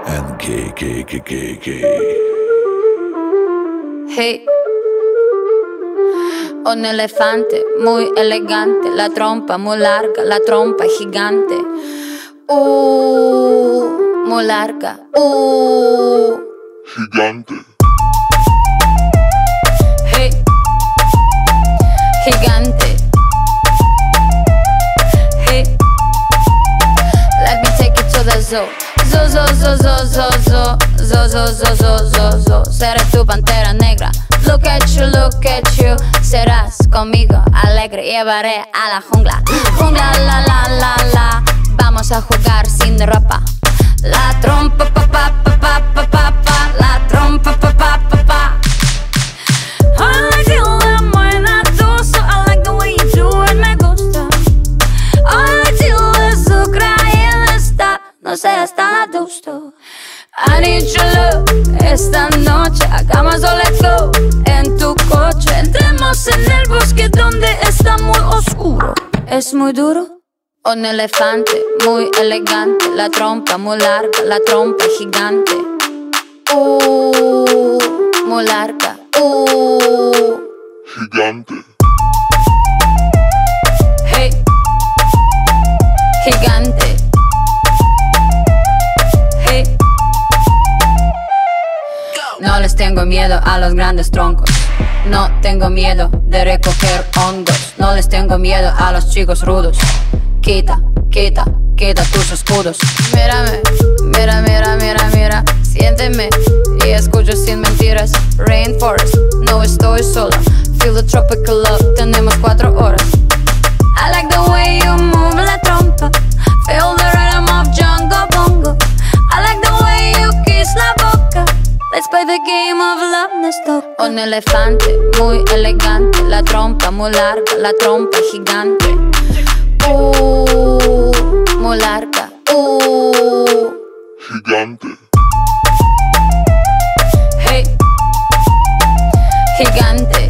and gay. Hey, un elefante muy elegante, la trompa muy larga, la trompa gigante. Muy larga. Gigante. Hey, gigante. Hey, let me take you to the zoo. Zo. Seré tu pantera negra. Look at you. Serás conmigo alegre. Llevaré a la jungla. Jungla, la. Vamos a jugar sin ropa. La trompa, pa. La trompa, pa. I like you la buena dosa. I like the way you do it, me gusta. I like you azúcar y el estar. No seas tan adusto. I need your love. Esta noche hagamos all let's go. En tu coche entremos en el bosque donde está muy oscuro. Es muy duro. Un elefante muy elegante, la trompa muy larga, la trompa gigante. Muy larga. Gigante. Hey, gigante. Hey. No les tengo miedo a los grandes troncos. No tengo miedo de recoger hongos. No les tengo miedo a los chicos rudos. Quita tus escudos. Mírame, mira. Siénteme y escucho sin mentiras. Rainforest, no estoy sola. Feel the tropical love, tenemos 4 horas. I like the way you move la trompa. Feel the rhythm of Jungle Bongo. I like the way you kiss la boca. Let's play the game of love, nos toca. Un elefante muy elegante, la trompa muy larga, la trompa gigante. Muy larga. Gigante. Hey, gigante.